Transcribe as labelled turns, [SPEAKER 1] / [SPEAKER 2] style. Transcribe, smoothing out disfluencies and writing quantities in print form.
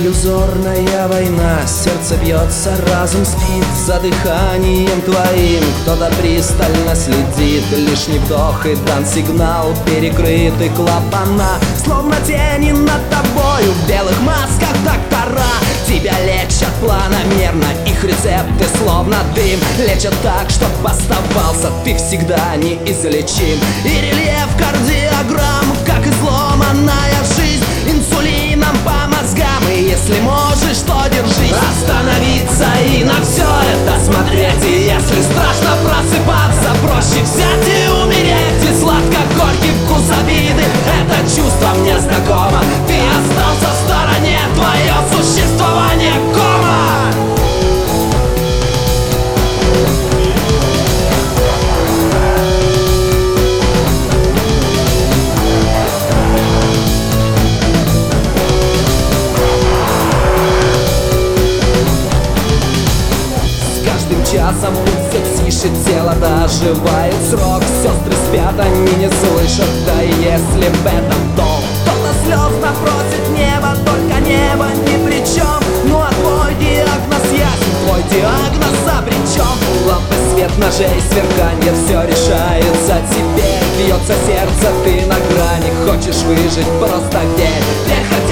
[SPEAKER 1] Иллюзорная война, сердце бьется, разум спит. За дыханием твоим кто-то пристально следит. Лишний вдох и дан сигнал, перекрыты клапана. Словно тени над тобою в белых масках доктора. Тебя лечат планомерно, их рецепты словно дым. Лечат так, чтоб оставался ты всегда неизлечим. И рельеф кардиограмм, как изломанная жизнь. Инсулином по мозгам, и если можешь, то держись. Остановиться и на все это смотреть. И если страшно просыпаться, проще взять и умереть. И сладко-горький вкус обиды, это чувство мне знакомо. Ты остался в стороне, твое существование кома. Часом пульс все тише, тело доживает срок. Сестры спят, они не слышат, да и если в этом дом. Кто-то слезно просит небо, только небо ни при чем. Ну а твой диагноз ясен, твой диагноз обречен. Лампы, свет, ножей, сверканье, все решается теперь. Бьется сердце, ты на грани, хочешь выжить, просто верь. Верь,